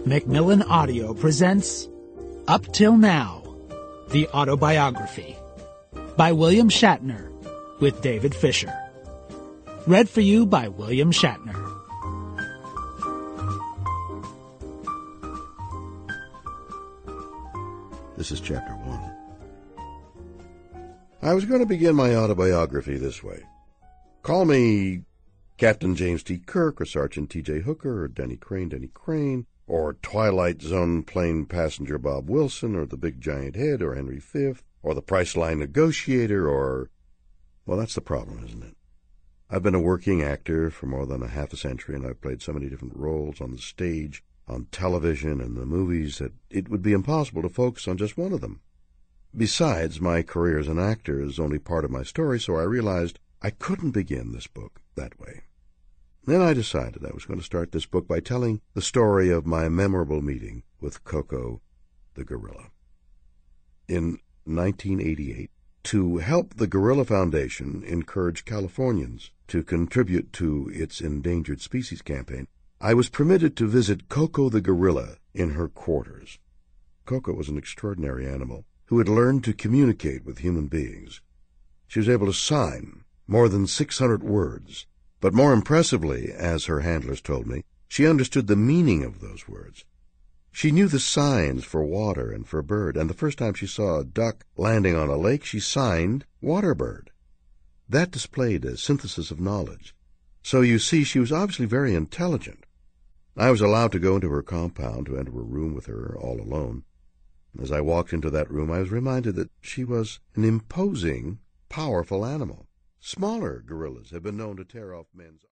Macmillan Audio presents Up Till Now, the autobiography by William Shatner with David Fisher. Read for you by William Shatner. This is Chapter 1. I was going to begin my autobiography this way. Call me Captain James T. Kirk, or Sergeant T.J. Hooker, or Denny Crane, or Twilight Zone plane passenger Bob Wilson, or the Big Giant Head, or Henry V, or the Priceline Negotiator, or... Well, that's the problem, isn't it? I've been a working actor for more than a half a century, and I've played so many different roles on the stage, on television, and the movies that it would be impossible to focus on just one of them. Besides, my career as an actor is only part of my story, so I realized I couldn't begin this book that way. Then I decided I was going to start this book by telling the story of my memorable meeting with Koko the gorilla. In 1988, to help the Gorilla Foundation encourage Californians to contribute to its endangered species campaign, I was permitted to visit Koko the gorilla in her quarters. Koko was an extraordinary animal who had learned to communicate with human beings. She was able to sign more than 600 words, but more impressively, as her handlers told me, she understood the meaning of those words. She knew the signs for water and for bird, and the first time she saw a duck landing on a lake, she signed waterbird. That displayed a synthesis of knowledge. So you see, she was obviously very intelligent. I was allowed to go into her compound, to enter a room with her all alone. As I walked into that room, I was reminded that she was an imposing, powerful animal. Smaller gorillas have been known to tear off men's